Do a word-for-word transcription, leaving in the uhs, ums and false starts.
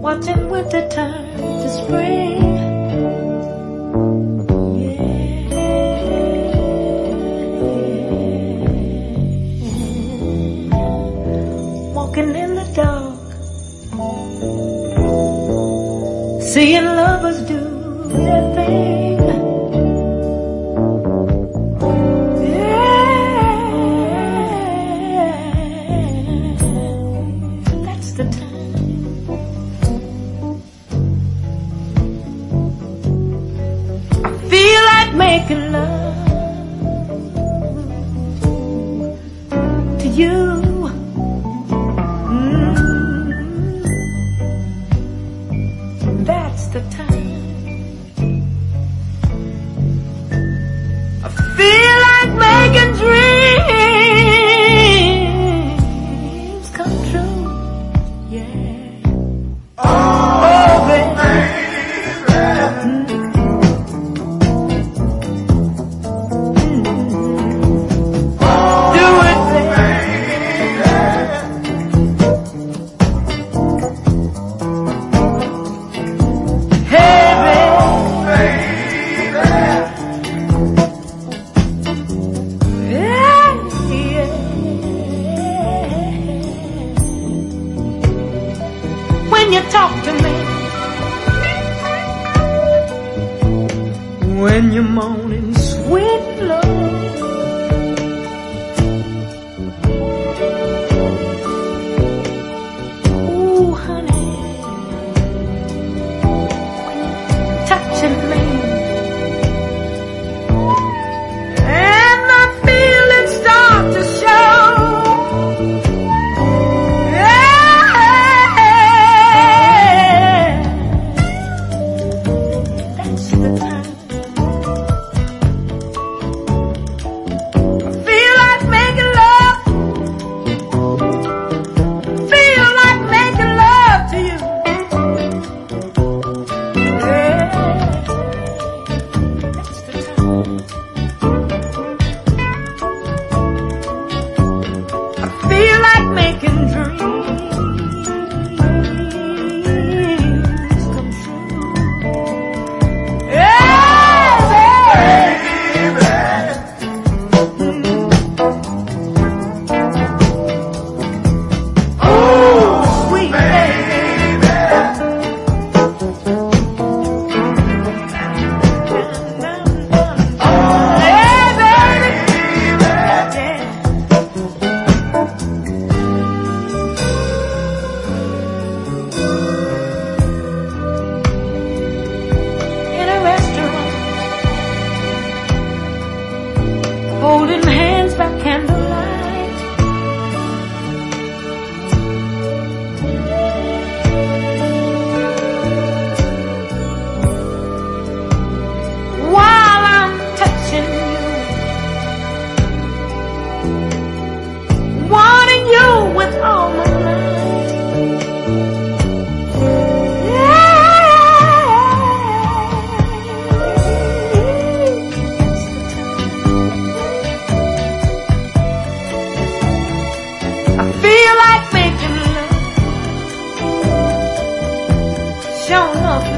watching winter turn to spring. Walking in the dark, seeing lovers do their thing. Yeah, that's the time. I feel like making love to you. That's the time. I feel like making dreams come true. Yeah. Oh, baby. Do it, baby. When you talk to me, when you're moaning sweet love, ooh honey, when you're touching me, and my feelings start to show. Making dreams come true. Yeah, baby. Oh, sweet baby. Yeah, baby. Holding hands by candlelight, while I'm touching you, wanting you with all my might. Feel like making love, show love.